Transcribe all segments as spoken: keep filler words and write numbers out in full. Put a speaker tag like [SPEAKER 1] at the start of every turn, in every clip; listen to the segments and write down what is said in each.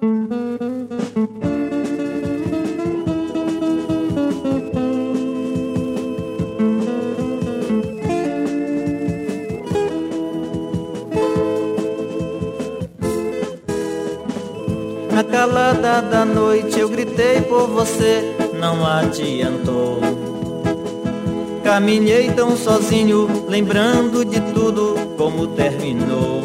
[SPEAKER 1] Na calada da noite eu gritei por você, não adiantou. Caminhei tão sozinho, lembrando de tudo como terminou.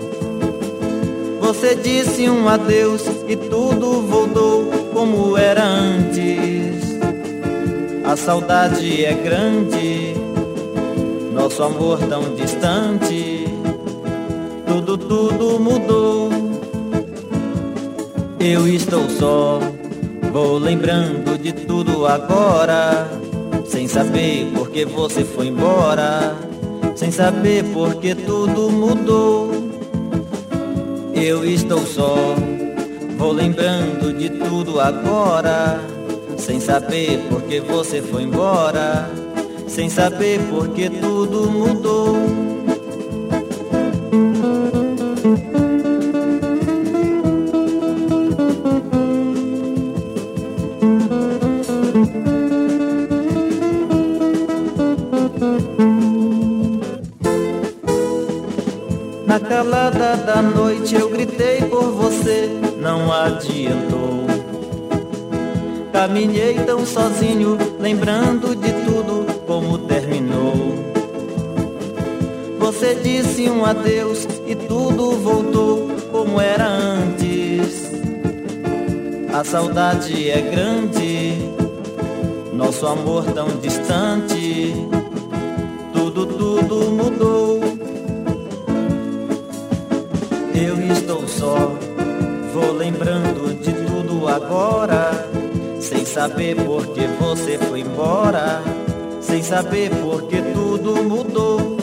[SPEAKER 1] Você disse um adeus e tudo voltou como era antes. A saudade é grande, nosso amor tão distante. Tudo, tudo mudou. Eu estou só, vou lembrando de tudo agora, sem saber por que você foi embora, sem saber por que tudo mudou. Eu estou só, vou lembrando de tudo agora, sem saber por que você foi embora, sem saber por que tudo mudou. Na calada da noite eu gritei por você, não adiantou. Caminhei tão sozinho, lembrando de tudo como terminou. Você disse um adeus e tudo voltou como era antes. A saudade é grande, nosso amor tão distante. Tudo, tudo mudou. Eu estou só, vou lembrando de tudo agora, sem saber por que você foi embora, sem saber por que tudo mudou.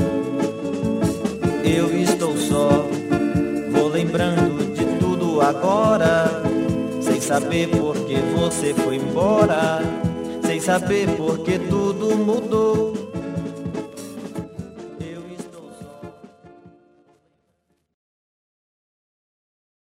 [SPEAKER 1] Eu estou só, vou lembrando de tudo agora, sem saber por que você foi embora, sem saber por que tudo mudou.